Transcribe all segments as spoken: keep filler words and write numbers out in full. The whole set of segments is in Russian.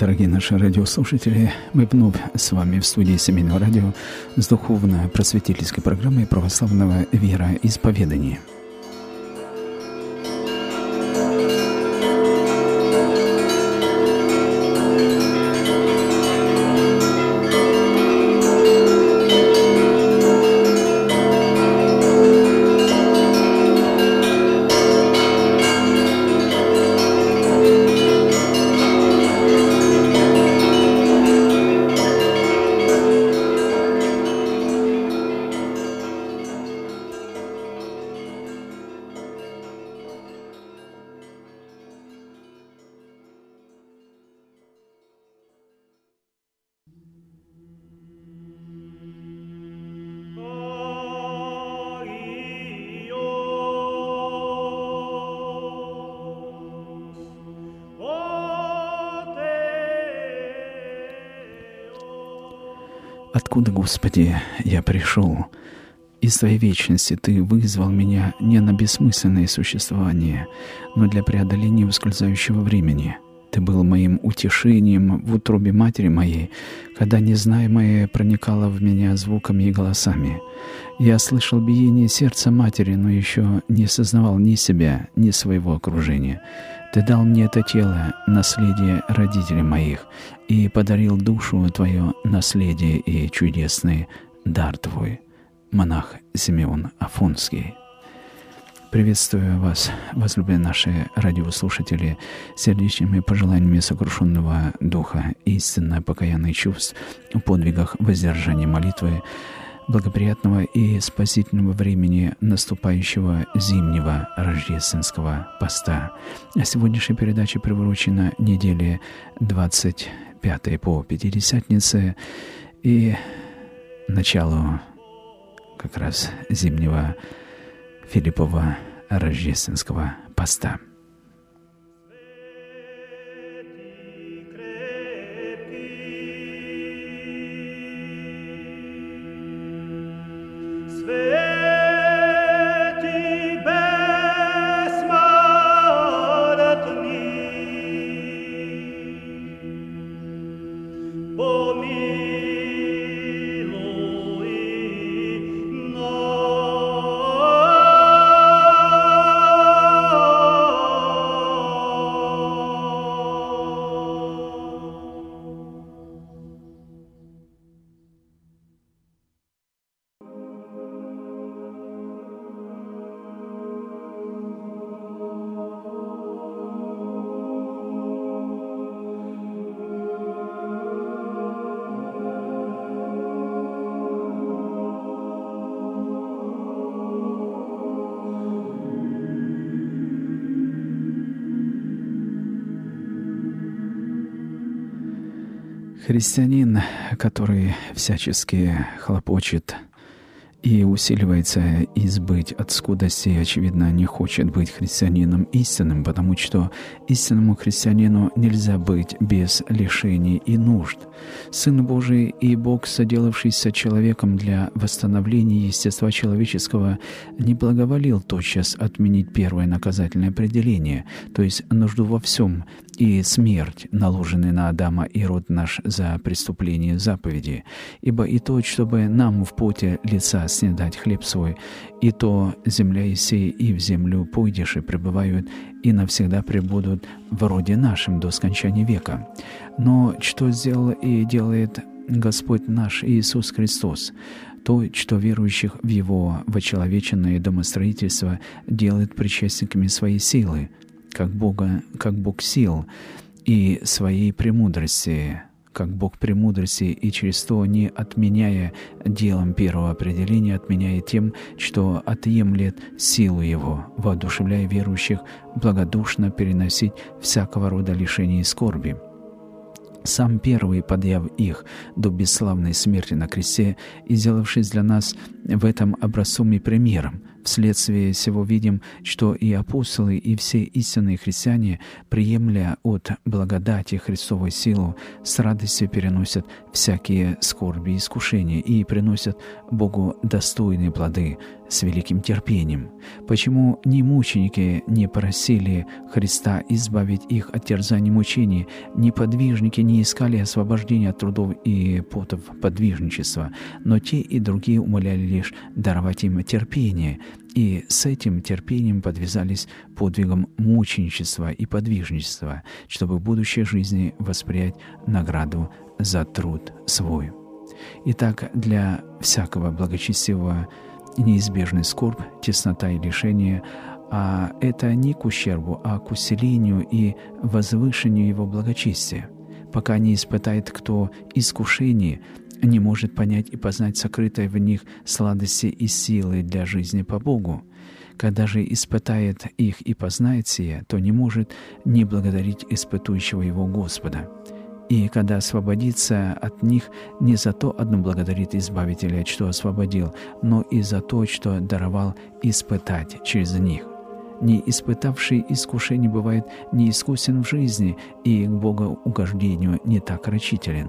Дорогие наши радиослушатели, мы вновь с вами в студии Семейного радио с духовно-просветительской программой православного вероисповедания. Откуда, Господи, я пришел? Из Твоей вечности Ты вызвал меня не на бессмысленное существование, но для преодоления ускользающего времени. Ты был моим утешением в утробе матери моей, когда незнаемое проникало в меня звуками и голосами. Я слышал биение сердца матери, но еще не осознавал ни себя, ни своего окружения. Ты дал мне это тело, наследие родителей моих, и подарил душу Твое наследие и чудесный дар Твой. Монах Симеон Афонский. Приветствую вас, возлюбленные наши радиослушатели, сердечными пожеланиями сокрушенного духа, истинно покаянных чувств, в подвигах воздержания молитвы, благоприятного и спасительного времени наступающего зимнего рождественского поста. Сегодняшняя передача приурочена неделе двадцать пятой по Пятидесятнице и началу как раз зимнего Филиппова рождественского поста. Христианин, который всячески хлопочет и усиливается избыть от скудости, очевидно, не хочет быть христианином истинным, потому что истинному христианину нельзя быть без лишений и нужд. Сын Божий и Бог, соделавшийся человеком для восстановления естества человеческого, не благоволил тотчас отменить первое наказательное определение, то есть нужду во всем, и смерть, наложенная на Адама и род наш за преступление заповеди. Ибо и то, чтобы нам в поте лица снедать хлеб свой, и то земля и сей, и в землю пойдешь, и пребывают, и навсегда пребудут в роде нашем до скончания века. Но что сделал и делает Господь наш Иисус Христос? То, что верующих в Его вочеловеченное домостроительство делает причастниками своей силы, как Бога, как Бог сил, и своей премудрости, как Бог премудрости, и через то, не отменяя делом первого определения, отменяя тем, что отъемлет силу Его, воодушевляя верующих благодушно переносить всякого рода лишений и скорби. Сам первый, подъяв их до бесславной смерти на кресте и сделавшись для нас в этом образцом и примером, Вследствие всего видим, что и апостолы, и все истинные христиане, приемля от благодати Христовой силу, с радостью переносят всякие скорби и искушения и приносят Богу достойные плоды с великим терпением. Почему ни мученики не просили Христа избавить их от терзаний мучений, ни подвижники не искали освобождения от трудов и потов подвижничества, но те и другие умоляли лишь даровать им терпение, и с этим терпением подвязались подвигом мученичества и подвижничества, чтобы в будущей жизни воспринять награду за труд свой. Итак, для всякого благочестивого неизбежный скорбь, теснота и лишение, а это не к ущербу, а к усилению и возвышению его благочестия. Пока не испытает кто искушение, не может понять и познать сокрытые в них сладости и силы для жизни по Богу. Когда же испытает их и познает сие, то не может не благодарить испытующего его Господа. И когда освободится от них, не за то одно благодарит Избавителя, что освободил, но и за то, что даровал испытать через них. Не испытавший искушений бывает неискусен в жизни и к богоугождению не так рачителен.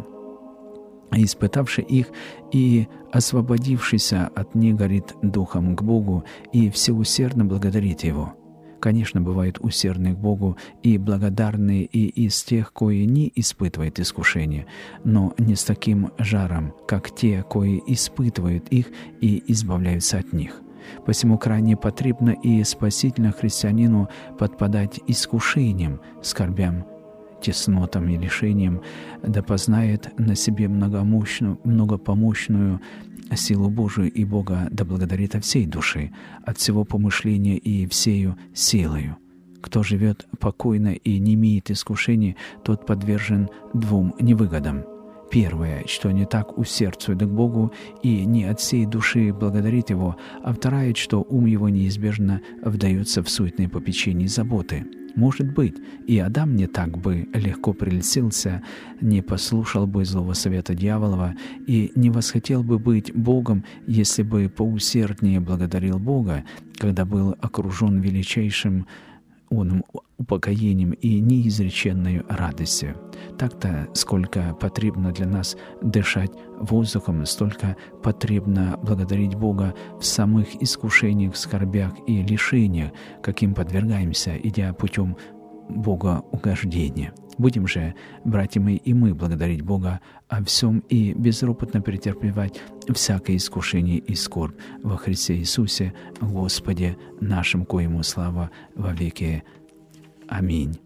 Испытавший их и освободившийся от них горит духом к Богу и всеусердно благодарит Его. Конечно, бывают усердные к Богу и благодарные и из тех, кои не испытывают искушения, но не с таким жаром, как те, кои испытывают их и избавляются от них. Посему крайне потребно и спасительно христианину подпадать искушениям, скорбям, теснотам и лишениям, да познает на себе многомощную, многопомощную силу Божию и Бога, да благодарит от всей души, от всего помышления и всею силою. Кто живет покойно и не имеет искушений, тот подвержен двум невыгодам. Первое, что не так усердствует к Богу и не от всей души благодарит Его, а второе, что ум его неизбежно вдается в суетные попечения и заботы. Может быть, и Адам не так бы легко прельстился, не послушал бы злого совета дьяволова и не восхотел бы быть Богом, если бы поусерднее благодарил Бога, когда был окружен величайшим оным упокоением и неизреченной радостью. Так-то, сколько потребно для нас дышать воздухом, столько потребно благодарить Бога в самых искушениях, скорбях и лишениях, каким подвергаемся, идя путем богоугождения. Будем же, братья мои, и мы благодарить Бога о всем и безропотно претерпевать всякое искушение и скорбь во Христе Иисусе, Господе нашим, коему слава во веки. Аминь.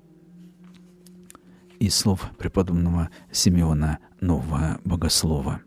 Из слов преподобного Симеона Нового Богослова.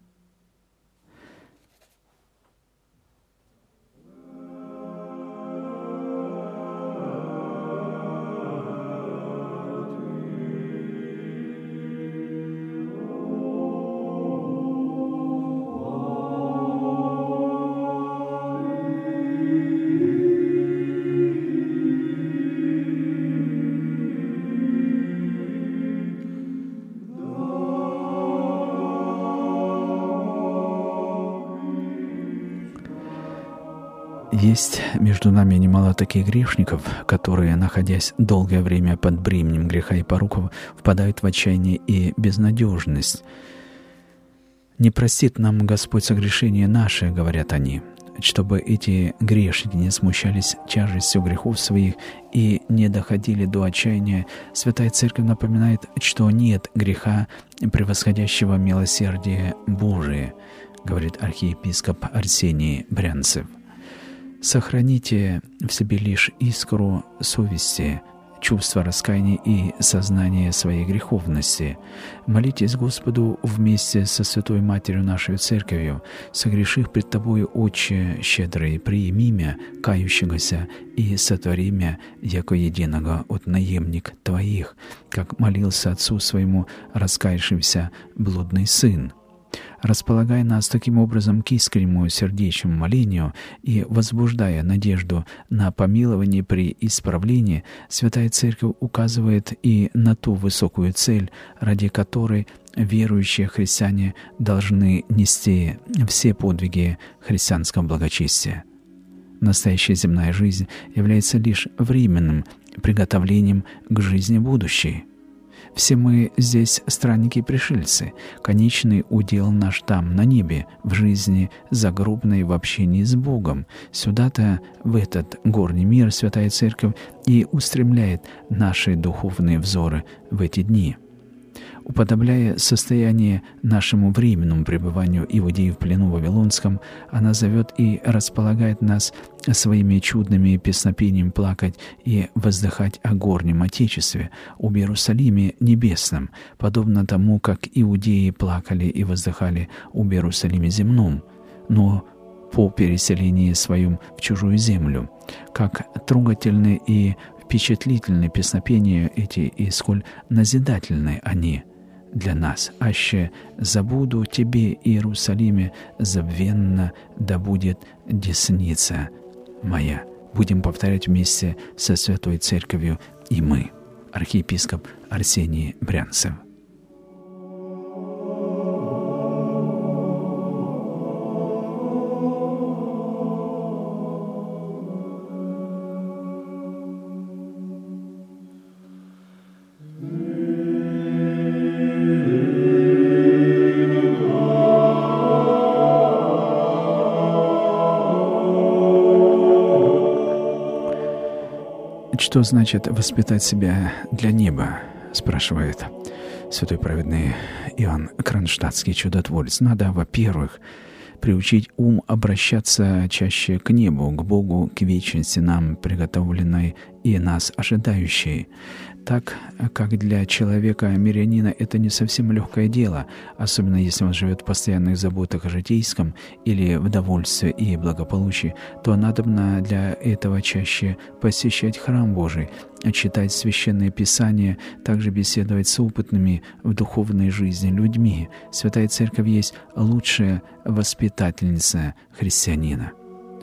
Есть между нами немало таких грешников, которые, находясь долгое время под бременем греха и пороков, впадают в отчаяние и безнадежность. «Не простит нам Господь согрешения наши», — говорят они. Чтобы эти грешники не смущались тяжестью грехов своих и не доходили до отчаяния, Святая Церковь напоминает, что нет греха, превосходящего милосердие Божие, говорит архиепископ Арсений Брянцев. Сохраните в себе лишь искру совести, чувство раскаяния и сознание своей греховности. Молитесь Господу вместе со Святой Матерью нашей Церковью, согрешив пред Тобою, Отче щедрый, приими мя кающегося и сотвори мя, яко единого от наемник Твоих, как молился Отцу Своему раскаявшимся блудный Сын. Располагая нас таким образом к искреннему сердечному молению и возбуждая надежду на помилование при исправлении, Святая Церковь указывает и на ту высокую цель, ради которой верующие христиане должны нести все подвиги христианского благочестия. Настоящая земная жизнь является лишь временным приготовлением к жизни будущей. Все мы здесь странники и пришельцы. Конечный удел наш там, на небе, в жизни загробной, в общении с Богом. Сюда-то, в этот горний мир, Святая Церковь и устремляет наши духовные взоры в эти дни. Уподобляя состояние нашему временному пребыванию иудеев в плену вавилонском, она зовет и располагает нас своими чудными песнопениями плакать и воздыхать о горнем Отечестве, об Иерусалиме небесном, подобно тому, как иудеи плакали и воздыхали об Иерусалиме земном, но по переселении своем в чужую землю. Как трогательны и впечатлительны песнопения эти, и сколь назидательны они для нас. «Аще забуду тебе, Иерусалиме, забвенно да будет десница моя». Будем повторять вместе со Святой Церковью и мы. Архиепископ Арсений Брянцев. «Что значит воспитать себя для неба?» — спрашивает святой праведный Иоанн Кронштадтский чудотворец. Надо, во-первых, приучить ум обращаться чаще к небу, к Богу, к вечности нам приготовленной и нас ожидающей. Так как для человека-мирянина это не совсем легкое дело, особенно если он живет в постоянных заботах о житейском или в довольстве и благополучии, то надобно для этого чаще посещать храм Божий, читать Священное Писание, также беседовать с опытными в духовной жизни людьми. Святая Церковь есть лучшая воспитательница христианина.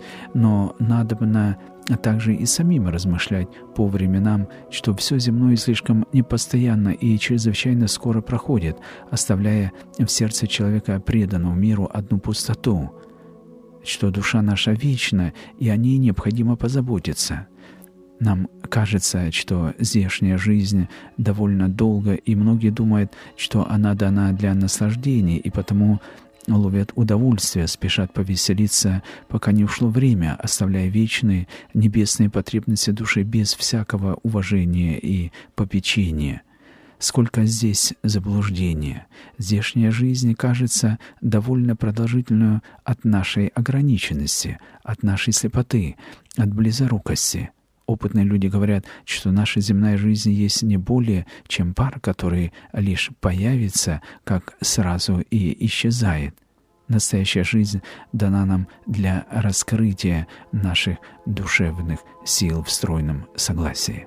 Но надобно а также и самим размышлять по временам, что все земное слишком непостоянно и чрезвычайно скоро проходит, оставляя в сердце человека, преданного миру, одну пустоту, что душа наша вечна, и о ней необходимо позаботиться. Нам кажется, что здешняя жизнь довольно долга, и многие думают, что она дана для наслаждения, и потому ловят удовольствие, спешат повеселиться, пока не ушло время, оставляя вечные небесные потребности души без всякого уважения и попечения. Сколько здесь заблуждения! Здешняя жизнь кажется довольно продолжительной от нашей ограниченности, от нашей слепоты, от близорукости. Опытные люди говорят, что наша земная жизнь есть не более, чем пар, который лишь появится, как сразу и исчезает. Настоящая жизнь дана нам для раскрытия наших душевных сил в стройном согласии.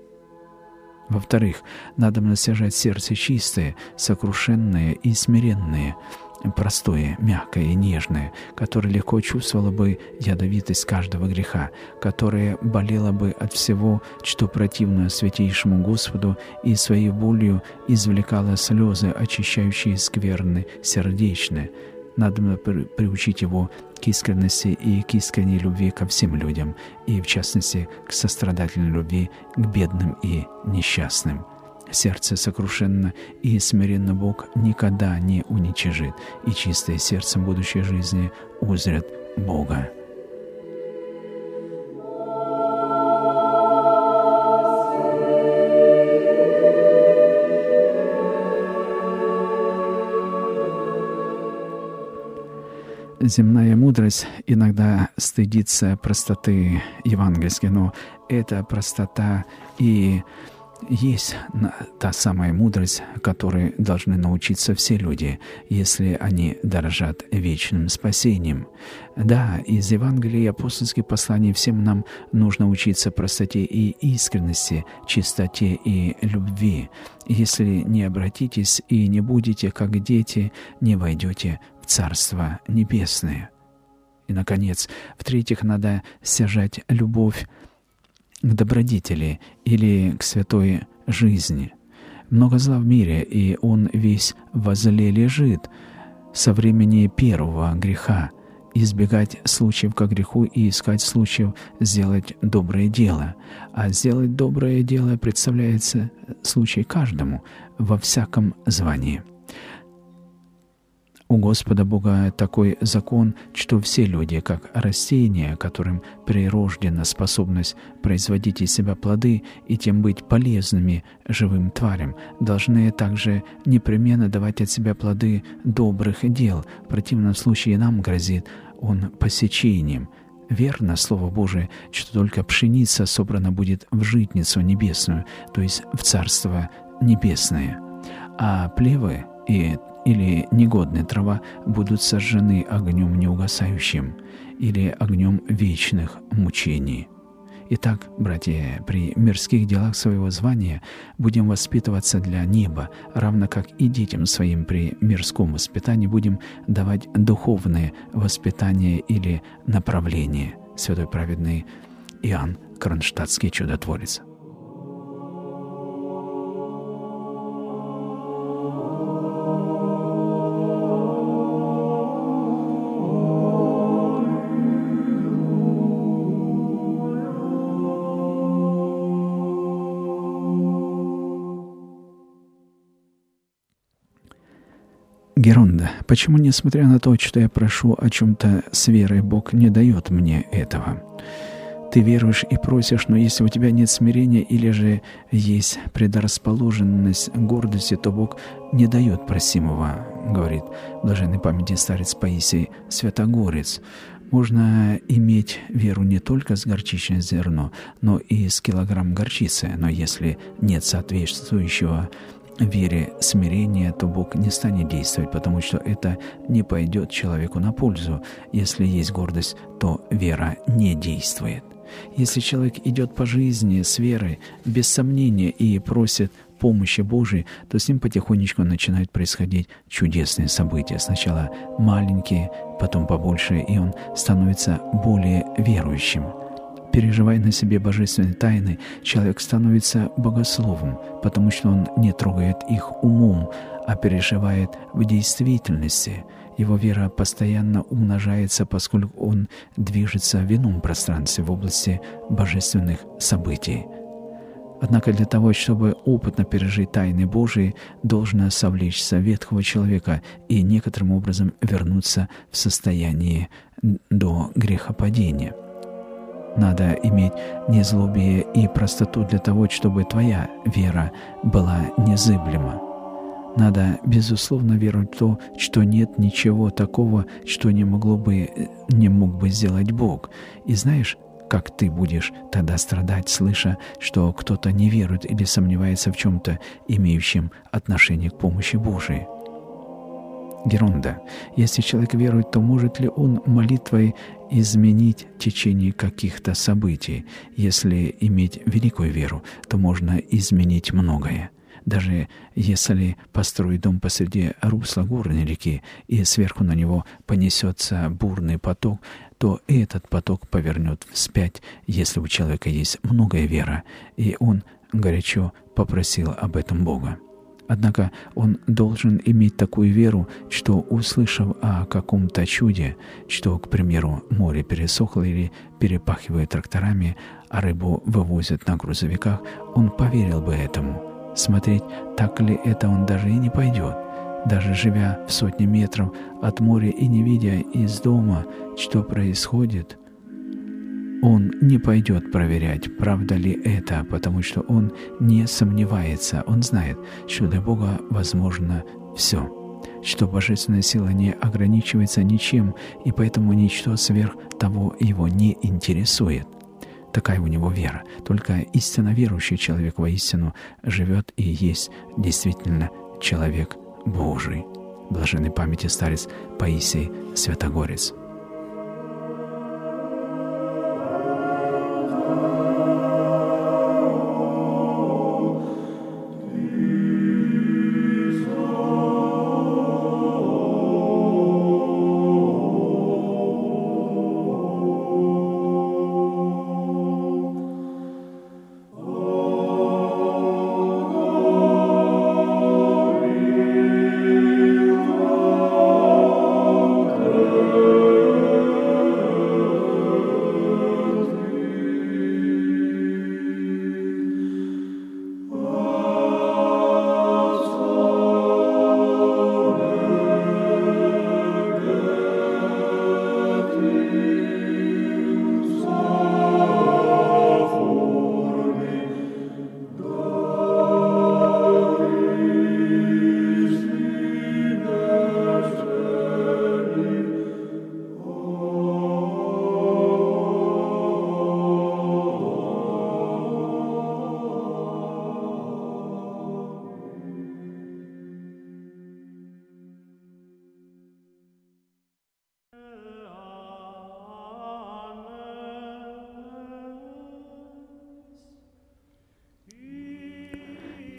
Во-вторых, надо насажать сердце чистое, сокрушенное и смиренное, простое, мягкое и нежное, которое легко чувствовало бы ядовитость каждого греха, которое болело бы от всего, что противно святейшему Господу, и своей болью извлекало слезы, очищающие скверны сердечные. Надо приучить его к искренности и к искренней любви ко всем людям, и, в частности, к сострадательной любви к бедным и несчастным. Сердце сокрушенно и смиренно Бог никогда не уничижит, и чистое сердцем будущей жизни узрят Бога. Земная мудрость иногда стыдится простоты евангельской, но эта простота и есть та самая мудрость, которой должны научиться все люди, если они дорожат вечным спасением. Да, из Евангелия и апостольских посланий всем нам нужно учиться простоте и искренности, чистоте и любви. Если не обратитесь и не будете, как дети, не войдете в Царство Небесное. И, наконец, в-третьих, надо сажать любовь к добродетели или к святой жизни. Много зла в мире, и он весь во зле лежит со времени первого греха. избегать случаев ко греху и искать случаев сделать доброе дело. А сделать доброе дело представляется случай каждому во всяком звании. У Господа Бога такой закон, что все люди, как растения, которым прирождена способность производить из себя плоды и тем быть полезными живым тварям, должны также непременно давать от себя плоды добрых дел. В противном случае нам грозит он посечением. Верно Слово Божие, что только пшеница собрана будет в житницу небесную, то есть в Царство Небесное, а плевы и или негодная трава будут сожжены огнем неугасающим или огнем вечных мучений. Итак, братья, при мирских делах своего звания будем воспитываться для неба, равно как и детям своим при мирском воспитании будем давать духовное воспитание или направление. Святой праведный Иоанн Кронштадтский чудотворец. Геронда, почему, несмотря на то, что я прошу о чем-то с верой, Бог не дает мне этого? Ты веруешь и просишь, но если у тебя нет смирения или же есть предрасположенность к гордости, то Бог не дает просимого, говорит блаженной памяти старец Паисий Святогорец. Можно иметь веру не только с горчичное зерно, но и с килограмм горчицы, но если нет соответствующего вере смирения, то Бог не станет действовать, потому что это не пойдет человеку на пользу. Если есть гордость, то вера не действует. Если человек идет по жизни с верой, без сомнения и просит помощи Божией, то с ним потихонечку начинают происходить чудесные события. Сначала маленькие, потом побольше, и он становится более верующим. Переживая на себе божественные тайны, человек становится богословом, потому что он не трогает их умом, а переживает в действительности. Его вера постоянно умножается, поскольку он движется в ином пространстве, в области божественных событий. Однако для того, чтобы опытно пережить тайны Божии, должно совлечься ветхого человека и некоторым образом вернуться в состояние до грехопадения. Надо иметь незлобие и простоту для того, чтобы твоя вера была незыблема. Надо, безусловно, веровать в то, что нет ничего такого, что не могло бы, не мог бы сделать Бог. И знаешь, как ты будешь тогда страдать, слыша, что кто-то не верует или сомневается в чем-то, имеющем отношение к помощи Божией. Геронда, если человек верует, то может ли он молитвой изменить течение каких-то событий? Если иметь великую веру, то можно изменить многое. Даже если построить дом посреди русла горной реки, и сверху на него понесется бурный поток, то этот поток повернет вспять, если у человека есть многое вера, и он горячо попросил об этом Бога. Однако он должен иметь такую веру, что, услышав о каком-то чуде, что, к примеру, море пересохло или перепахивает тракторами, а рыбу вывозят на грузовиках, он поверил бы этому. Смотреть, так ли это, он даже и не пойдет. Даже живя в сотне метров от моря и не видя из дома, что происходит, он не пойдет проверять, правда ли это, потому что он не сомневается, он знает, что для Бога возможно все, что божественная сила не ограничивается ничем, и поэтому ничто сверх того его не интересует. Такая у него вера. Только истинно верующий человек воистину живет и есть действительно человек Божий. Блаженной памяти старец Паисий Святогорец. Amen.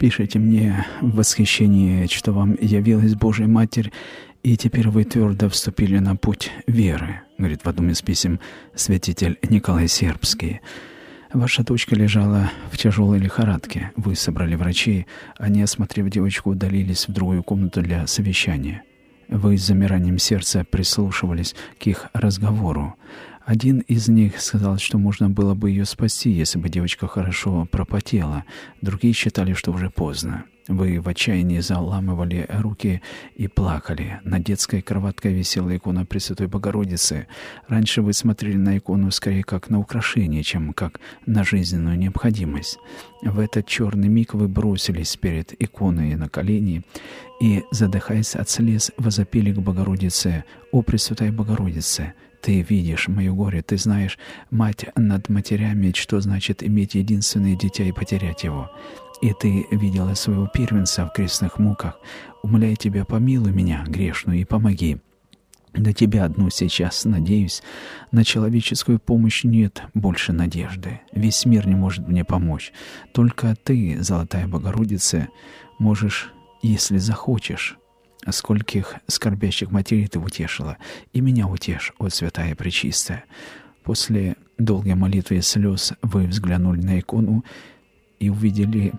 пишете мне в восхищении, что вам явилась Божья Матерь, и теперь вы твердо вступили на путь веры, говорит в одном из писем святитель Николай Сербский. Ваша дочка лежала в тяжелой лихорадке. Вы собрали врачей, они, осмотрев девочку, удалились в другую комнату для совещания. Вы с замиранием сердца прислушивались к их разговору. Один из них сказал, что можно было бы ее спасти, если бы девочка хорошо пропотела. Другие считали, что уже поздно. Вы в отчаянии заламывали руки и плакали. На детской кроватке висела икона Пресвятой Богородицы. Раньше вы смотрели на икону скорее как на украшение, чем как на жизненную необходимость. В этот черный миг вы бросились перед иконой на колени и, задыхаясь от слез, возопили к Богородице: «О, Пресвятая Богородице! Ты видишь мое горе, ты знаешь, мать над матерями, что значит иметь единственное дитя и потерять его. И ты видела своего первенца в крестных муках. Умоляю тебя, помилуй меня, грешную, и помоги. На тебя одну сейчас надеюсь. На человеческую помощь нет больше надежды. Весь мир не может мне помочь. Только ты, Золотая Богородица, можешь, если захочешь. Скольких скорбящих матерей ты утешила, и меня утешь, о Святая Пречистая». После долгой молитвы и слез вы взглянули на икону и увидели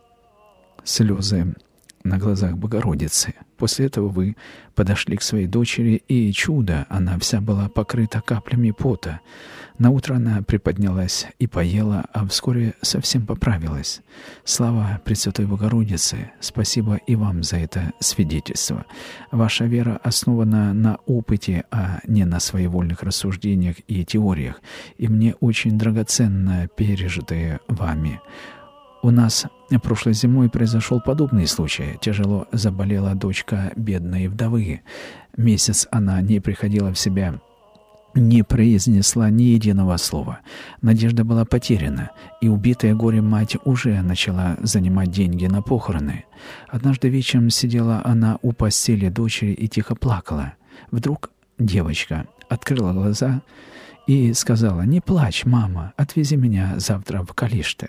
слезы на глазах Богородицы. После этого вы подошли к своей дочери, и чудо, она вся была покрыта каплями пота. Наутро она приподнялась и поела, а вскоре совсем поправилась. Слава Пресвятой Богородице! Спасибо и вам за это свидетельство. Ваша вера основана на опыте, а не на своевольных рассуждениях и теориях, и мне очень драгоценно пережитое вами. У нас прошлой зимой произошел подобный случай. Тяжело заболела дочка бедной вдовы. Месяц она не приходила в себя, не произнесла ни единого слова. Надежда была потеряна, и убитая горем мать уже начала занимать деньги на похороны. Однажды вечером сидела она у постели дочери и тихо плакала. Вдруг девочка открыла глаза и сказала: «Не плачь, мама, отвези меня завтра в Калиште.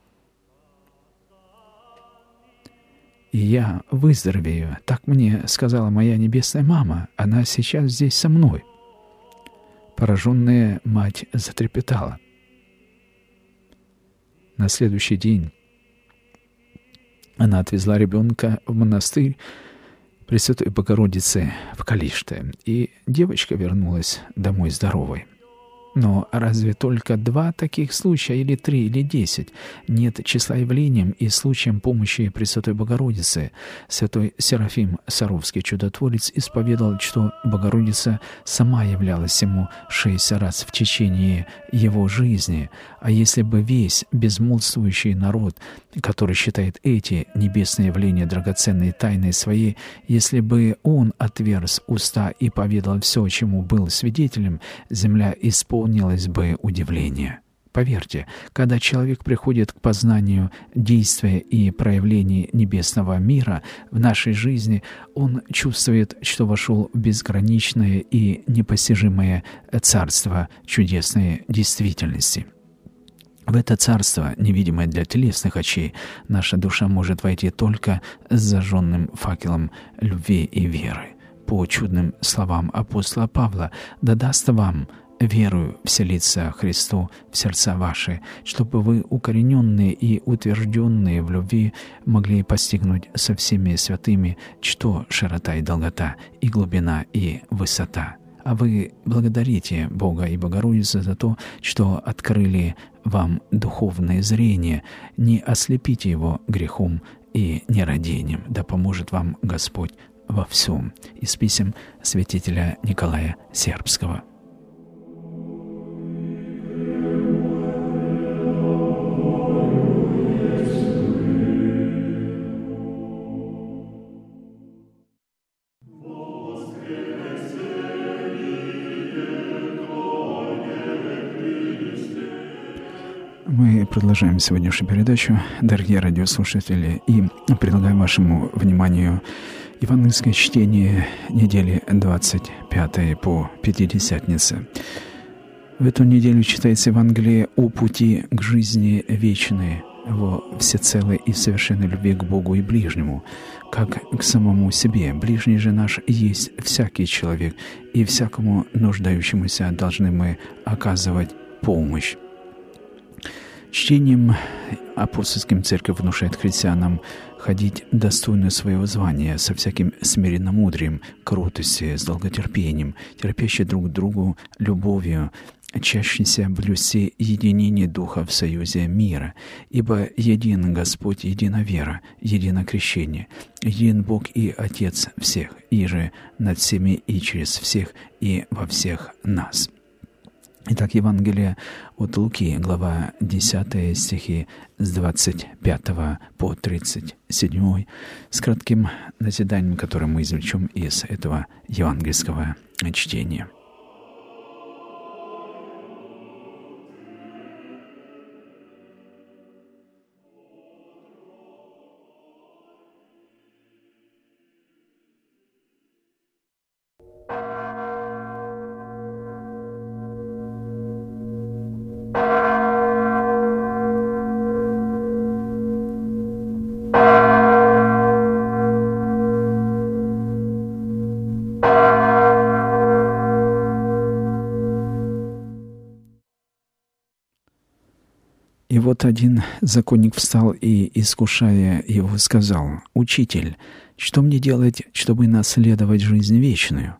И я выздоровею. Так мне сказала моя небесная мама. Она сейчас здесь со мной». Пораженная мать затрепетала. На следующий день она отвезла ребенка в монастырь Пресвятой Богородицы в Калиште, и девочка вернулась домой здоровой. Но разве только два таких случая, или три, или десять? Нет числа явлениям и случаям помощи Пресвятой Богородицы. Святой Серафим Саровский чудотворец исповедал, что Богородица сама являлась ему шесть раз в течение его жизни. А если бы весь безмолвствующий народ, который считает эти небесные явления драгоценной тайной своей, если бы он отверз уста и поведал все, чему был свидетелем, земля исполнилась бы удивление. Поверьте, когда человек приходит к познанию действия и проявлений небесного мира в нашей жизни, он чувствует, что вошел в безграничное и непостижимое царство чудесной действительности. В это царство, невидимое для телесных очей, наша душа может войти только с зажженным факелом любви и веры. По чудным словам апостола Павла: «Да даст вам верую вселиться Христу в сердца ваши, чтобы вы, укорененные и утвержденные в любви, могли постигнуть со всеми святыми, что широта и долгота, и глубина и высота». А вы благодарите Бога и Богородицу за то, что открыли вам духовное зрение. Не ослепите его грехом и нерадением. Да поможет вам Господь во всем. Из писем святителя Николая Сербского. Мы продолжаем сегодняшнюю передачу, дорогие радиослушатели, и предлагаем вашему вниманию евангельское чтение недели двадцать пятой по Пятидесятнице. В эту неделю читается Евангелие о пути к жизни вечной, во всецелой и совершенной любви к Богу и ближнему, как к самому себе. Ближний же наш есть всякий человек, и всякому нуждающемуся должны мы оказывать помощь. Чтением апостольским церковь внушает христианам ходить достойно своего звания, со всяким смиренномудрием, кротостью, с долготерпением, терпящие друг другу любовью, чащийся блюсти единение Духа в союзе мира, ибо един Господь, едина вера, едино крещение, един Бог и Отец всех, и же над всеми и через всех и во всех нас». Итак, Евангелие от Луки, глава десятая, стихи с двадцать пятого по тридцать седьмой, с кратким назиданием, которое мы извлечем из этого евангельского чтения. И вот один законник встал и, искушая его, сказал: «Учитель, что мне делать, чтобы наследовать жизнь вечную?»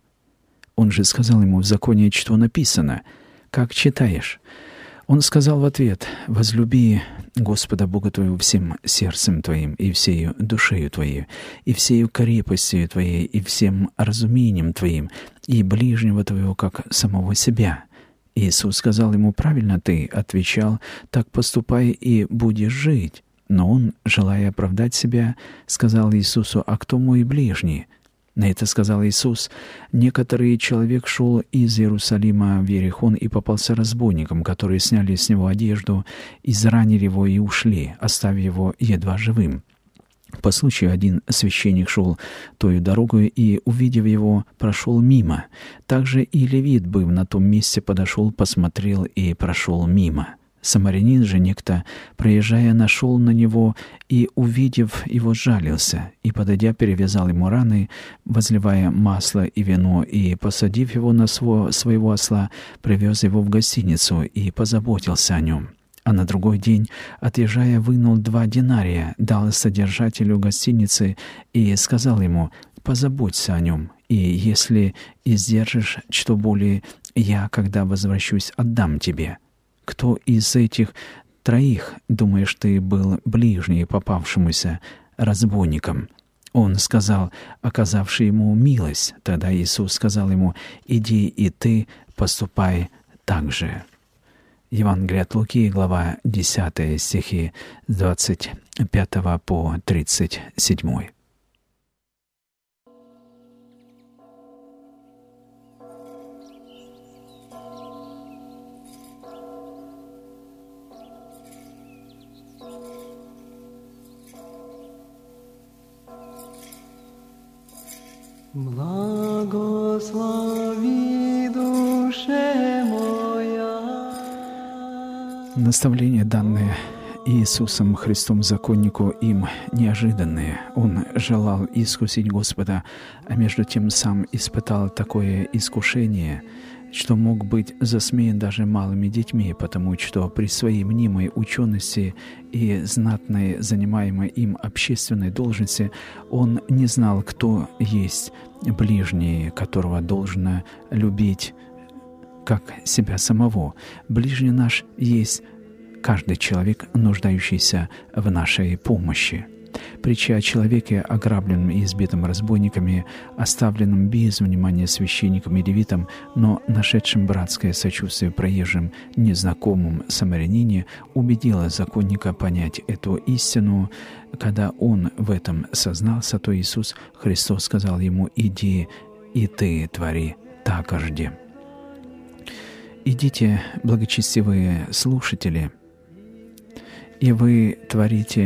Он же сказал ему: «В законе что написано? Как читаешь?» Он сказал в ответ: «Возлюби Господа Бога твоего всем сердцем твоим, и всею душею твоей, и всею крепостью твоей, и всем разумением твоим, и ближнего твоего, как самого себя». Иисус сказал ему: «Правильно ты отвечал, так поступай и будешь жить». Но он, желая оправдать себя, сказал Иисусу: «А кто мой ближний?» На это сказал Иисус: «Некоторый человек шел из Иерусалима в Иерихон и попался разбойникам, которые сняли с него одежду, изранили его и ушли, оставив его едва живым. По случаю один священник шел тою дорогою и, увидев его, прошел мимо. Также и левит, быв на том месте, подошел, посмотрел и прошел мимо. Самарянин же некто, проезжая, нашел на него и, увидев его, жалился, и, подойдя, перевязал ему раны, возливая масло и вино, и, посадив его на своего, своего осла, привез его в гостиницу и позаботился о нем. А на другой день, отъезжая, вынул два динария, дал содержателю гостиницы и сказал ему: «Позаботься о нем, и если издержишь что более, я, когда возвращусь, отдам тебе». Кто из этих троих, думаешь ты, был ближний попавшемуся разбойникам?» Он сказал, оказавший ему милость. Тогда Иисус сказал ему: «Иди и ты поступай так же». Евангелие от Луки, глава десятая, стихи с двадцать пятого по тридцать седьмой. Благослови, душе моя. Наставления, данные Иисусом Христом законнику, им неожиданные. Он желал искусить Господа, а между тем сам испытал такое искушение, что мог быть засмеян даже малыми детьми, потому что при своей мнимой учености и знатной занимаемой им общественной должности он не знал, кто есть ближний, которого должно любить как себя самого. Ближний наш есть каждый человек, нуждающийся в нашей помощи. Притча о человеке, ограбленном и избитом разбойниками, оставленном без внимания священникам и левитам, но нашедшим братское сочувствие проезжим незнакомым самарянине, убедила законника понять эту истину. Когда он в этом сознался, то Иисус Христос сказал ему: «Иди, и ты твори такожде». Идите, благочестивые слушатели, и вы творите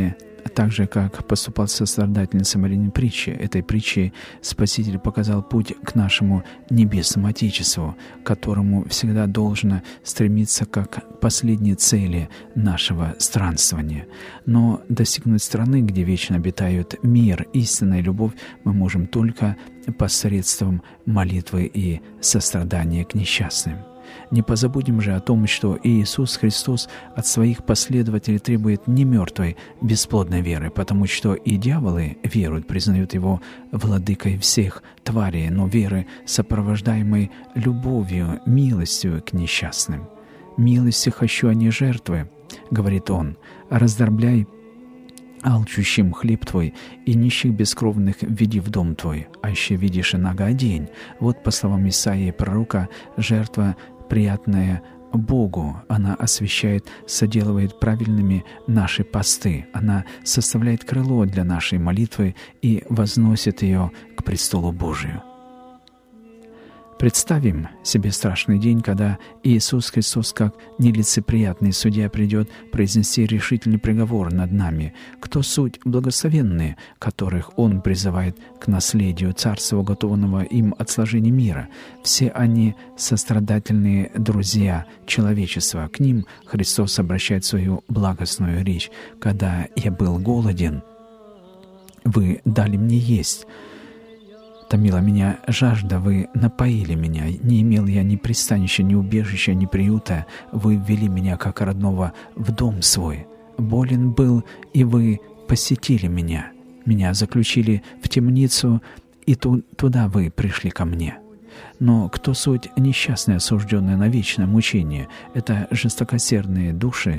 так же, как поступал сострадательный самарянин притчи. Этой притчей Спаситель показал путь к нашему небесному Отечеству, к которому всегда должно стремиться как к последней цели нашего странствования. Но достигнуть страны, где вечно обитают мир, истинная любовь, мы можем только посредством молитвы и сострадания к несчастным. Не позабудем же о том, что Иисус Христос от своих последователей требует не мертвой, бесплодной веры, потому что и дьяволы веруют, признают Его владыкой всех тварей, но веры, сопровождаемой любовью, милостью к несчастным. «Милости хочу, а не жертвы», — говорит Он, — «раздробляй алчущим хлеб Твой, и нищих бескровных введи в дом Твой, а еще видишь и нага одень». Вот, по словам Исаии пророка, жертва приятная Богу, она освящает, соделывает правильными наши посты, она составляет крыло для нашей молитвы и возносит ее к престолу Божию. Представим себе страшный день, когда Иисус Христос, как нелицеприятный судья, придет произнести решительный приговор над нами. Кто суть благословенные, которых Он призывает к наследию Царства, уготованного им от сложения мира? Все они сострадательные друзья человечества. К ним Христос обращает свою благостную речь. «Когда я был голоден, вы дали мне есть. Томила меня жажда, вы напоили меня. Не имел я ни пристанища, ни убежища, ни приюта. Вы ввели меня, как родного, в дом свой. Болен был, и вы посетили меня. Меня заключили в темницу, и ту, туда вы пришли ко мне». Но кто суть несчастные, осужденные на вечное мучение? Это жестокосердные души,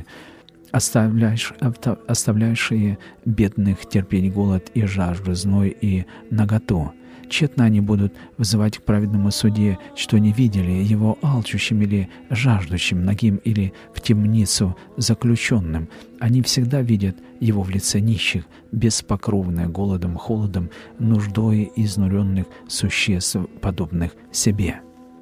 оставляющие бедных терпеть голод и жажду, зной и наготу. Тщетно они будут вызывать к праведному судье, что не видели его алчущим или жаждущим, нагим или в темницу заключенным. Они всегда видят его в лице нищих, беспокровных голодом, холодом, нуждой изнуренных существ, подобных себе.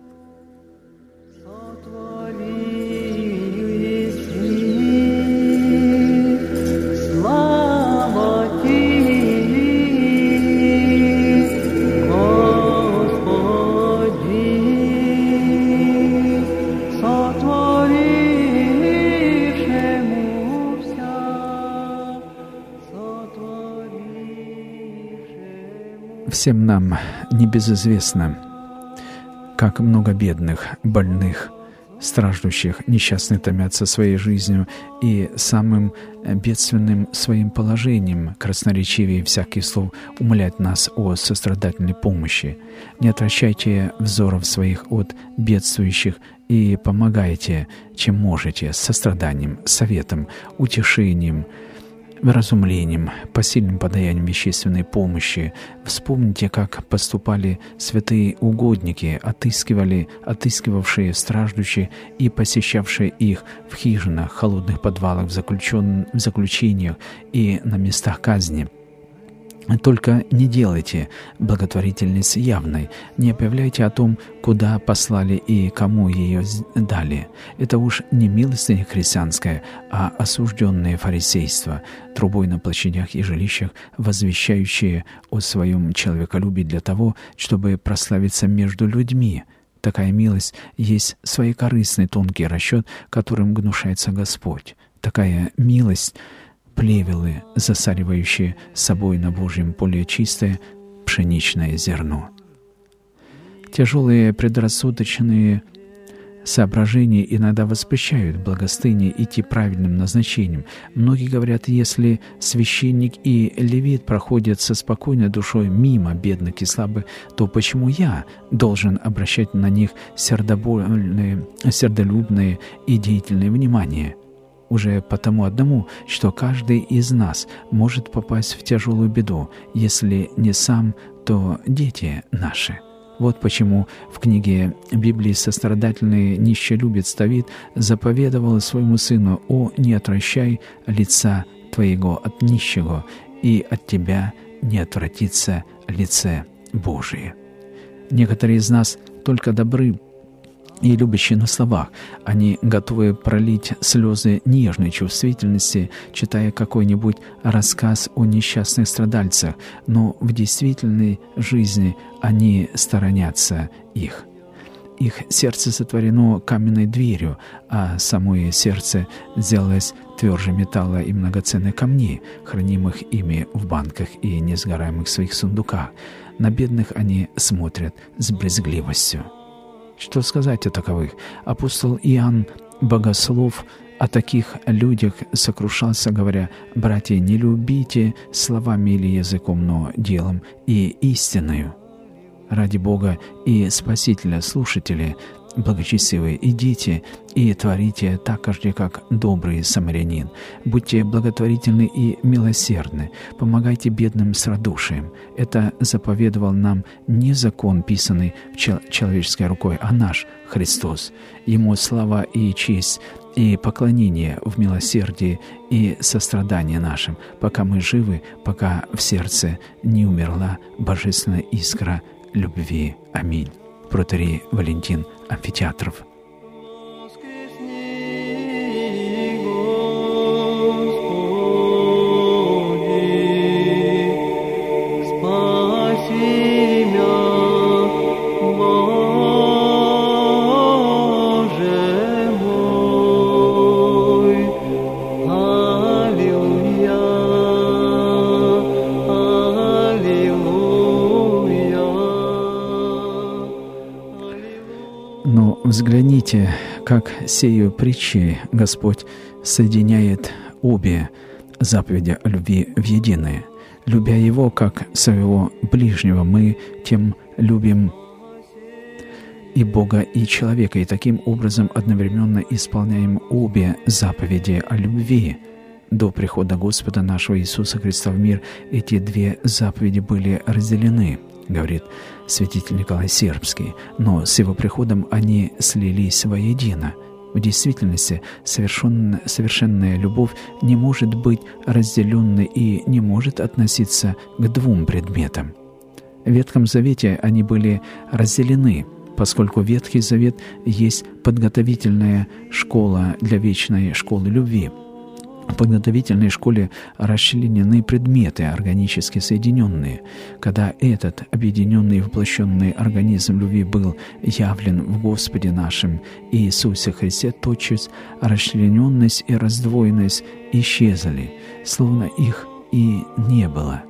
Всем нам небезызвестно, как много бедных, больных, страждущих, несчастных томятся своей жизнью и самым бедственным своим положением, красноречивее всяких слов, умолять нас о сострадательной помощи. Не отвращайте взоров своих от бедствующих и помогайте, чем можете, состраданием, советом, утешением, вразумлением, посильным подаянием вещественной помощи. Вспомните, как поступали святые угодники, отыскивали, отыскивавшие страждущие и посещавшие их в хижинах, холодных подвалах, в, заключен... в заключениях и на местах казни. Только не делайте благотворительность явной, не объявляйте о том, куда послали и кому ее дали. Это уж не милостыня христианская, а осужденное фарисейство, трубой на площадях и жилищах, возвещающие о своем человеколюбии для того, чтобы прославиться между людьми. Такая милость есть своекорыстный тонкий расчет, которым гнушается Господь. Такая милость — плевелы, засаливающие собой на Божьем поле чистое пшеничное зерно. Тяжелые предрассудочные соображения иногда воспрещают благостыне идти правильным назначением. Многие говорят, если священник и левит проходят со спокойной душой мимо бедных и слабых, то почему я должен обращать на них сердобольное, сердолюбное и деятельное внимание? Уже потому одному, что каждый из нас может попасть в тяжелую беду, если не сам, то дети наши. Вот почему в книге Библии сострадательный нищелюбец Давид заповедовал своему сыну: «О, не отвращай лица твоего от нищего, и от тебя не отвратится лице Божие». Некоторые из нас только добры и любящие на словах. Они готовы пролить слезы нежной чувствительности, читая какой-нибудь рассказ о несчастных страдальцах, но в действительной жизни они сторонятся их. Их сердце сотворено каменной дверью, а самое сердце сделалось тверже металла и многоценных камней, хранимых ими в банках и несгораемых своих сундуках. На бедных они смотрят с брезгливостью. Что сказать о таковых? Апостол Иоанн Богослов о таких людях сокрушался, говоря: «Братья, не любите словами или языком, но делом и истиною». Ради Бога и Спасителя, слушатели, благочестивые, идите и творите так же, как добрый самарянин. Будьте благотворительны и милосердны, помогайте бедным с радушием. Это заповедовал нам не закон, писанный чел- человеческой рукой, а наш Христос. Ему слава и честь, и поклонение в милосердии и сострадании нашим, пока мы живы, пока в сердце не умерла божественная искра любви. Аминь. Протоиерей Валентин Амфитеатров. Но взгляните, как сею притчей Господь соединяет обе заповеди о любви в единое. Любя Его как своего ближнего, мы тем любим и Бога, и человека, и таким образом одновременно исполняем обе заповеди о любви. До прихода Господа нашего Иисуса Христа в мир эти две заповеди были разделены, говорит святитель Николай Сербский, но с его приходом они слились воедино. В действительности совершенная, совершенная любовь не может быть разделенной и не может относиться к двум предметам. В Ветхом Завете они были разделены, поскольку Ветхий Завет есть подготовительная школа для вечной школы любви. В подготовительной школе расчленены предметы, органически соединенные. Когда этот объединенный и воплощенный организм любви был явлен в Господе нашем Иисусе Христе, тотчас расчлененность и раздвоенность исчезли, словно их и не было.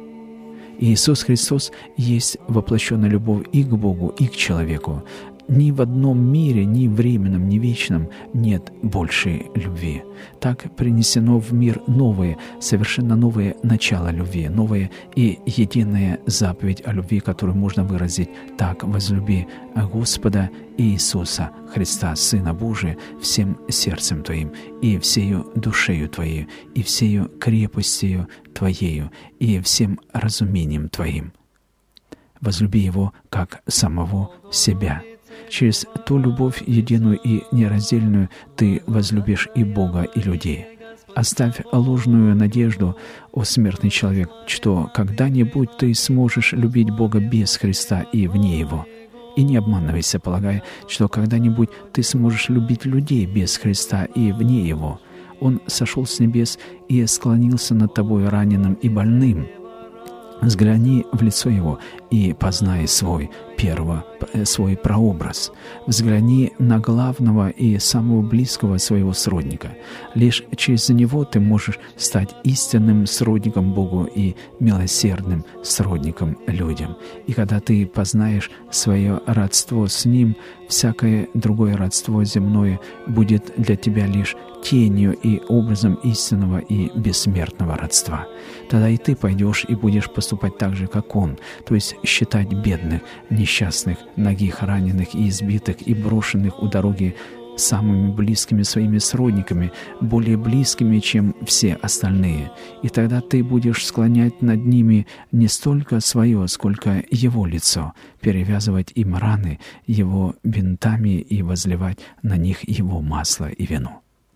Иисус Христос есть воплощенная любовь и к Богу, и к человеку. Ни в одном мире, ни временном, ни вечном нет большей любви. Так принесено в мир новое, совершенно новое начало любви, новая и единая заповедь о любви, которую можно выразить так: возлюби Господа Иисуса Христа, Сына Божия, всем сердцем твоим, и всею душею твоей, и всею крепостью твоею, и всем разумением твоим. Возлюби Его как самого себя. Через ту любовь единую и нераздельную ты возлюбишь и Бога, и людей. Оставь ложную надежду, о смертный человек, что когда-нибудь ты сможешь любить Бога без Христа и вне Его. И не обманывайся, полагая, что когда-нибудь ты сможешь любить людей без Христа и вне Его. Он сошел с небес и склонился над тобой раненым и больным. Взгляни в лицо Его и познай свой, перво, свой прообраз. Взгляни на главного и самого близкого своего сродника. Лишь через Него ты можешь стать истинным сродником Богу и милосердным сродником людям. И когда ты познаешь свое родство с Ним, всякое другое родство земное будет для тебя лишь тенью и образом истинного и бессмертного родства. Тогда и ты пойдешь и будешь поступать так же, как Он, то есть считать бедных, несчастных, нагих, раненых и избитых и брошенных у дороги самыми близкими своими сродниками, более близкими, чем все остальные. И тогда ты будешь склонять над ними не столько свое, сколько Его лицо, перевязывать им раны Его бинтами и возливать на них Его масло и вино.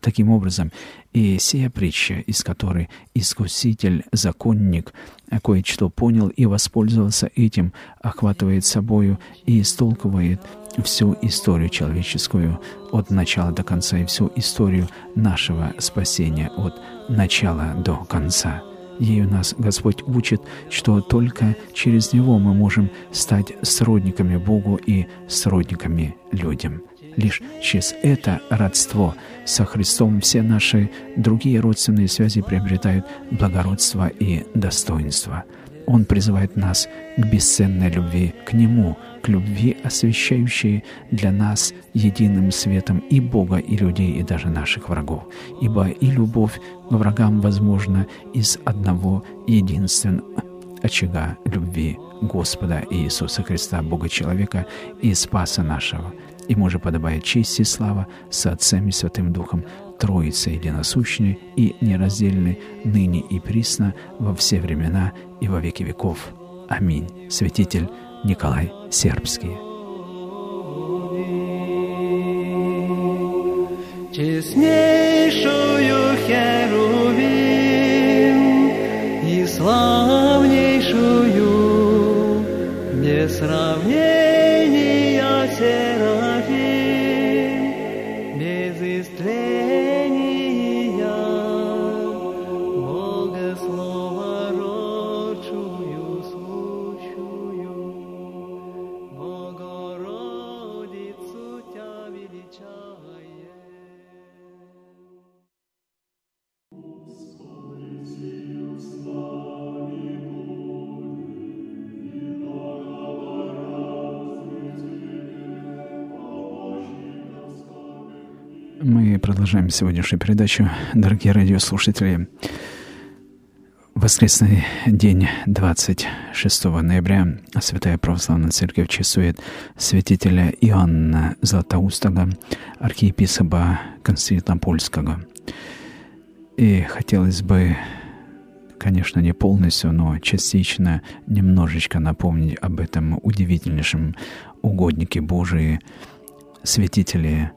Таким образом, и сия притча, из которой искуситель, законник, кое-что понял и воспользовался этим, охватывает собою и истолковывает всю историю человеческую от начала до конца и всю историю нашего спасения от начала до конца. Ею нас Господь учит, что только через Него мы можем стать сродниками Богу и сродниками людям. Лишь через это родство со Христом все наши другие родственные связи приобретают благородство и достоинство. Он призывает нас к бесценной любви к Нему, к любви, освящающей для нас единым светом и Бога, и людей, и даже наших врагов. Ибо и любовь к врагам возможна из одного единственного очага любви Господа Иисуса Христа, Бога-человека и Спаса нашего. Ему же подобает честь и слава с Отцем и Святым Духом, Троице единосущной и нераздельной, ныне и присно, во все времена и во веки веков. Аминь. Святитель Николай Сербский. Честнейшую Херувим и славнейшую без сравнения Серафим, без истления Бога Слова родшую, сущую, Богородицу Тя величае. Мы продолжаем сегодняшнюю передачу, дорогие радиослушатели. Воскресный день, двадцать шестого ноября, Святая Православная Церковь чествует святителя Иоанна Златоустого, архиепископа Константинопольского. И хотелось бы, конечно, не полностью, но частично немножечко напомнить об этом удивительнейшем угоднике Божии, святителе.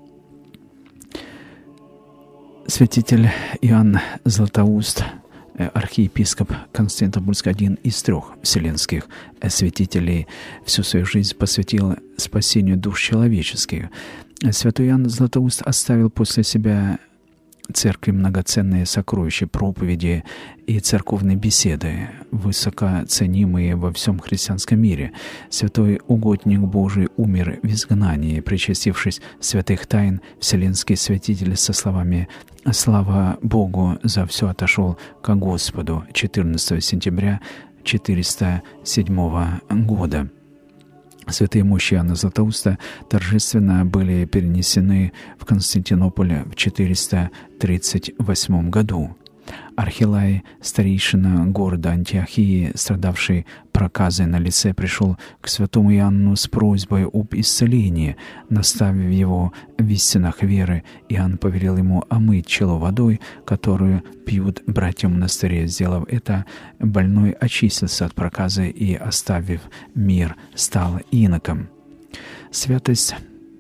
Святитель Иоанн Златоуст, архиепископ Константинопольский, один из трех вселенских святителей, всю свою жизнь посвятил спасению душ человеческих. Святой Иоанн Златоуст оставил после себя церкви многоценные сокровища, проповеди и церковные беседы, высоко ценимые во всем христианском мире. Святой угодник Божий умер в изгнании, причастившись святых тайн. Вселенский святитель со словами «Слава Богу, за все отошел ко Господу» четырнадцатого сентября четыреста седьмого года. Святые мощи Иоанна Златоуста торжественно были перенесены в Константинополь в четыреста тридцать восьмом году. Архилай, старейшина города Антиохии, страдавший проказой на лице, пришел к святому Иоанну с просьбой об исцелении. Наставив его в истинах веры, Иоанн повелел ему омыть чело водой, которую пьют братья в монастыре. Сделав это, больной очистился от проказы и, оставив мир, стал иноком. Святость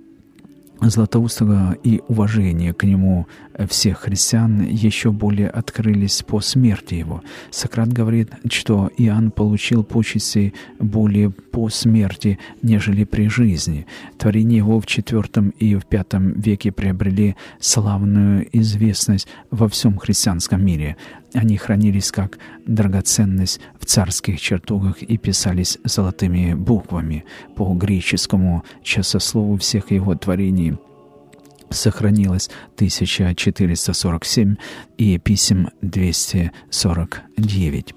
Златоустого и уважение к нему всех христиан еще более открылись по смерти его. Сократ говорит, что Иоанн получил почести более по смерти, нежели при жизни. Творения его в четвертом и в пятом веке приобрели славную известность во всем христианском мире. Они хранились как драгоценность в царских чертогах и писались золотыми буквами. По греческому часослову всех его творений сохранилось тысяча четыреста сорок семь и писем двести сорок девять.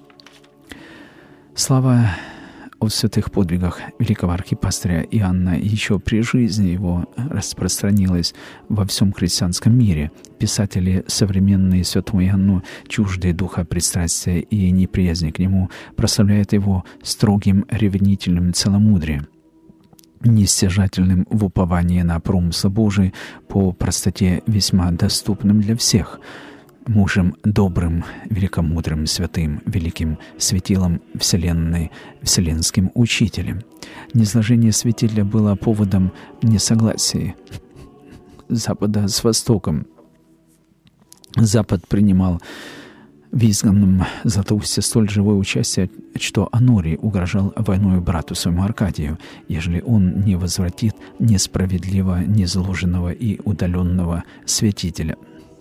Слава о святых подвигах великого архипастыря Иоанна еще при жизни его распространилась во всем христианском мире. Писатели, современные святому Иоанну, чуждые духа пристрастия и неприязни к нему, прославляют его строгим ревнительным целомудрием, нестяжательным в уповании на промыслы Божии, по простоте весьма доступным для всех, мужем добрым, великомудрым, святым, великим светилом вселенной, вселенским учителем. Низложение святителя было поводом несогласия Запада с Востоком. Запад принимал в изгнанном Златоусте столь живое участие, что Анорий угрожал войной брату своему Аркадию, ежели он не возвратит несправедливо низложенного и удаленного святителя.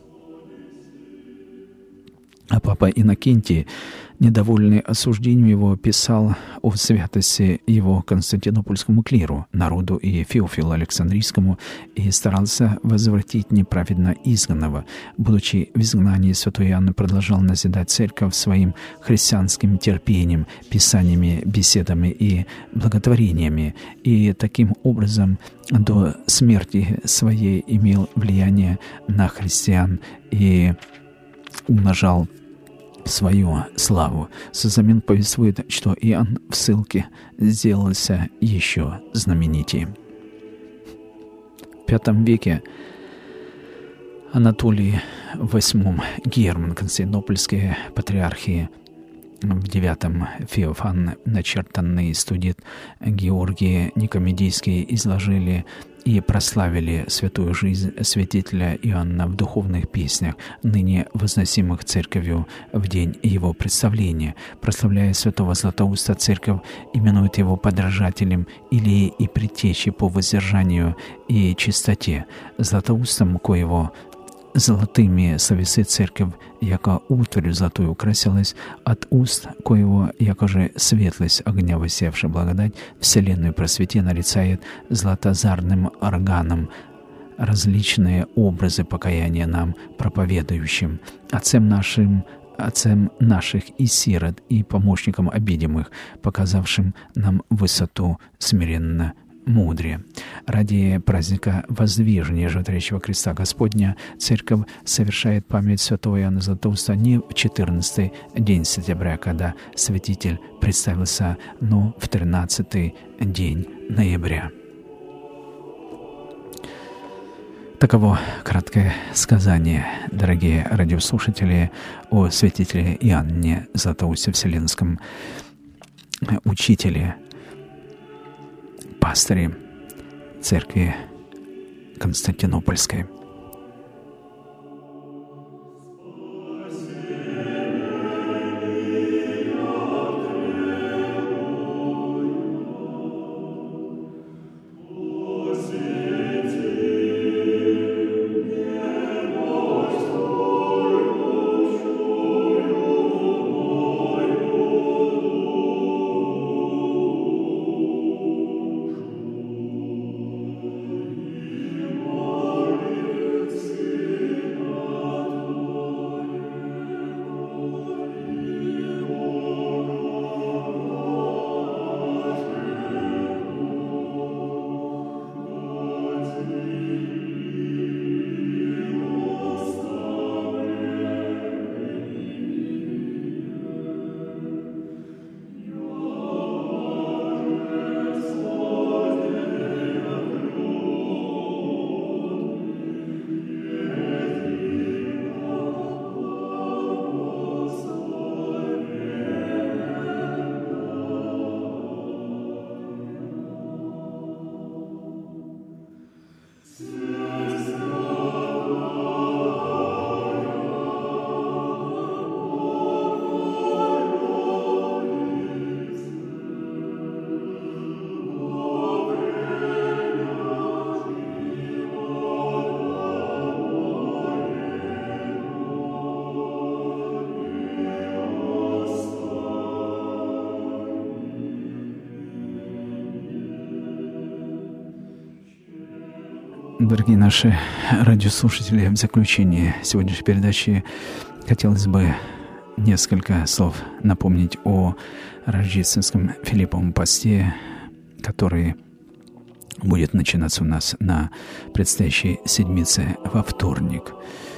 А папа Иннокентий, недовольный осуждением его, писал о святости его константинопольскому клиру, народу и Феофилу Александрийскому, и старался возвратить неправедно изгнанного. Будучи в изгнании, святой Иоанн продолжал назидать церковь своим христианским терпением, писаниями, беседами и благотворениями, и таким образом до смерти своей имел влияние на христиан и умножал свою славу. Созамен повествует, что Иоанн в ссылке сделался еще знаменитее. В пятом веке Анатолий восьмой Герман, константинопольские патриархи, в девятом Феофан, начертанный студит Георгий Никомедийский, изложили и прославили святую жизнь святителя Иоанна в духовных песнях, ныне возносимых церковью в день его представления. Прославляя святого Златоуста, церковь именует его подражателем или и предтечей по воздержанию и чистоте. Златоустом, коего золотыми словесы церковь, яко утварью золотую украсилась, от уст коего, яко же светлость огня воссевшая благодать, вселенную просвети нарицает златозарным органом различные образы покаяния нам проповедующим, отцем нашим, отцем наших и сирот, и помощником обидимых, показавшим нам высоту смиренно мудрее. Ради праздника Воздвижения Животворящего Креста Господня Церковь совершает память святого Иоанна Златоуста не в четырнадцатый день сентября, когда святитель представился, но в тринадцатый день ноября. Таково краткое сказание, дорогие радиослушатели, о святителе Иоанне Златоусте Вселенском, учителе, пастыре церкви Константинопольской. Дорогие наши радиослушатели, в заключение сегодняшней передачи хотелось бы несколько слов напомнить о рождественском Филипповом посте, который будет начинаться у нас на предстоящей седмице во вторник.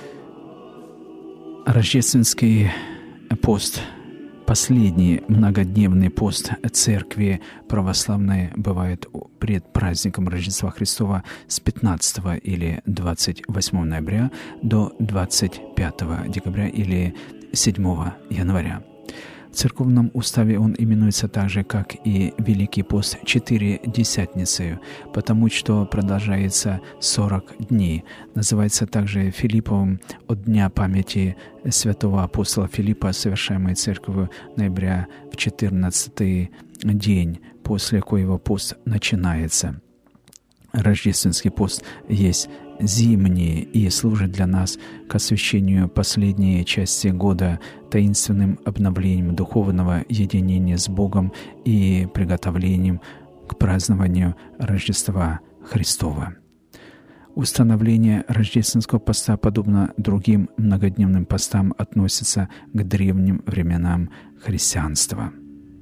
Рождественский пост, последний многодневный пост Церкви Православной, бывает пред праздником Рождества Христова с пятнадцатого или двадцать восьмого ноября до двадцать пятого декабря или седьмого января. В церковном уставе он именуется так же, как и Великий пост, Четыредесятницею, потому что продолжается сорок дней. Называется также Филипповым от Дня памяти святого апостола Филиппа, совершаемой церковью ноября в четырнадцатый день, после коего пост начинается. Рождественский пост есть зимний и служит для нас к освящению последней части года таинственным обновлением духовного единения с Богом и приготовлением к празднованию Рождества Христова. Установление рождественского поста, подобно другим многодневным постам, относится к древним временам христианства.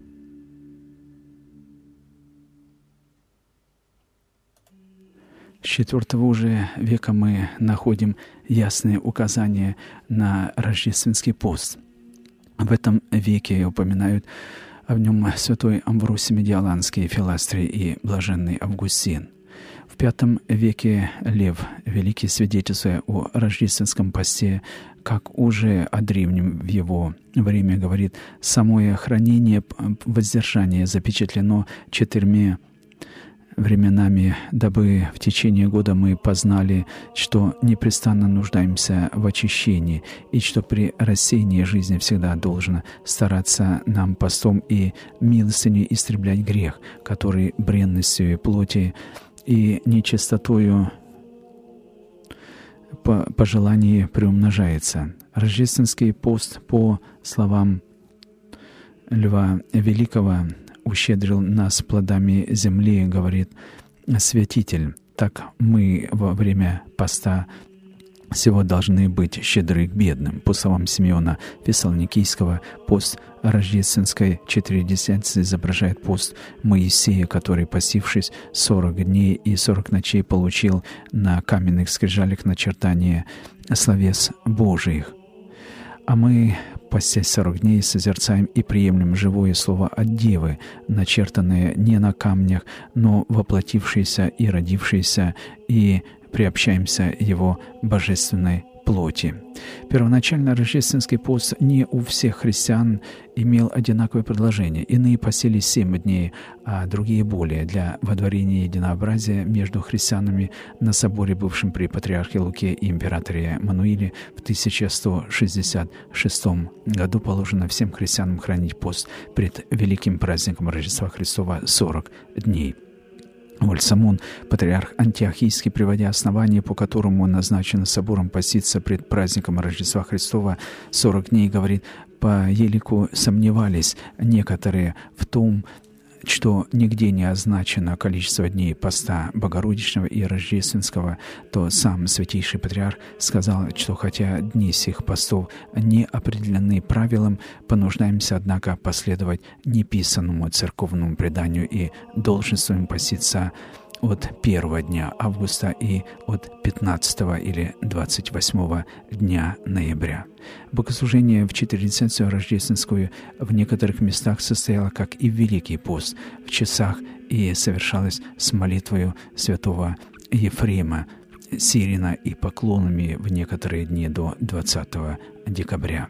С четвёртого уже века мы находим ясные указания на рождественский пост. В этом веке упоминают о нем святой Амвросий Медиаланский, Филастрий и блаженный Августин. В пятом веке Лев Великий, свидетельствуя о рождественском посте, как уже о древнем в его время, говорит: «Самое хранение воздержания запечатлено четырьмя временами, дабы в течение года мы познали, что непрестанно нуждаемся в очищении, и что при рассеянии жизни всегда должно стараться нам постом и милостыней истреблять грех, который бренностью плоти и нечистотою по пожелании приумножается». Рождественский пост, по словам Льва Великого, ущедрил нас плодами земли, говорит святитель. Так мы во время поста всего должны быть щедры к бедным. По словам Симеона Фессалоникийского, пост рождественской Четыредесятницы изображает пост Моисея, который, постившись сорок дней и сорок ночей, получил на каменных скрижалях начертание словес Божиих. А мы, постясь сорок дней, созерцаем и приемлем живое слово от Девы, начертанное не на камнях, но воплотившееся и родившееся, и приобщаемся его божественной плоти. Первоначально рождественский пост не у всех христиан имел одинаковое предложение. Иные постились семь дней, а другие более, для водворения единообразия между христианами на соборе, бывшем при патриархе Луке и императоре Мануиле в тысяча сто шестьдесят шестом году положено всем христианам хранить пост пред великим праздником Рождества Христова сорок дней. Вальсамон, патриарх Антиохийский, приводя основание, по которому назначено собором поститься пред праздником Рождества Христова сорок дней, говорит: «По елику сомневались некоторые в том, что нигде не означено количество дней поста Богородичного и Рождественского, то сам Святейший Патриарх сказал, что хотя дни сих постов не определены правилом, понуждаемся, однако, последовать неписанному церковному преданию и долженствуем поститься от первого дня августа и от пятнадцатого или двадцать восьмого дня ноября». Богослужение в Четыредесятницу рождественскую в некоторых местах состояло, как и в Великий пост, в часах и совершалось с молитвою святого Ефрема Сирина и поклонами в некоторые дни до двадцатого декабря.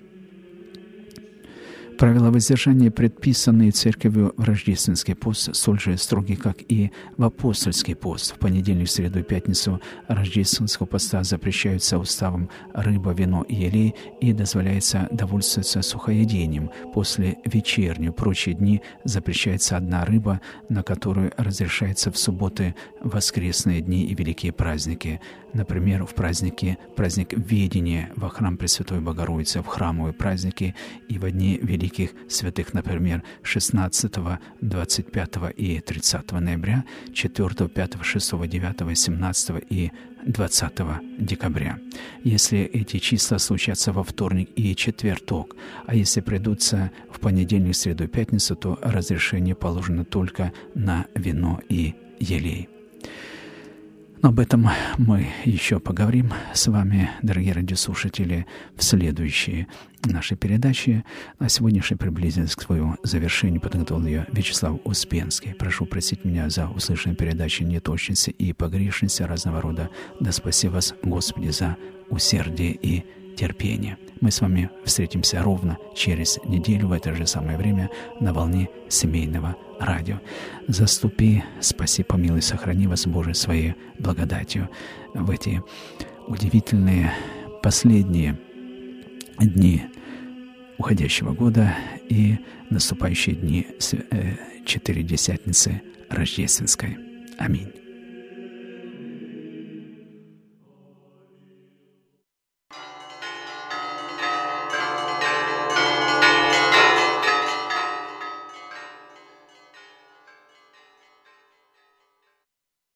Правила воздержания, предписанные Церковью в рождественский пост, столь же строги, как и в апостольский пост. В понедельник, среду и пятницу рождественского поста запрещаются уставом рыба, вино и елей, и дозволяется довольствоваться сухоедением. После вечерню, прочие дни запрещается одна рыба, на которую разрешается в субботы, воскресные дни и великие праздники. Например, в праздники, праздник Ведения во храм Пресвятой Богородицы, в храмовые праздники и во дни великих святых, например, шестнадцатого, двадцать пятого и тридцатого ноября, четвёртого, пятого, шестого, девятого, семнадцатого и двадцатого декабря. Если эти числа случатся во вторник и четверток, а если придутся в понедельник, среду и пятницу, то разрешение положено только на вино и елей. Но об этом мы еще поговорим с вами, дорогие радиослушатели, в следующей нашей передаче. На сегодняшний приблизились к своему завершению. Подготовил ее Вячеслав Успенский. Прошу простить меня за услышанные передачи неточности и погрешности разного рода. Да спаси вас, Господи, за усердие и терпение. Мы с вами встретимся ровно через неделю в это же самое время на волне семейного радио. Заступи, спаси, помилуй, сохрани вас, Боже, своей благодатью в эти удивительные последние дни уходящего года и наступающие дни Четыредесятницы Рождественской. Аминь.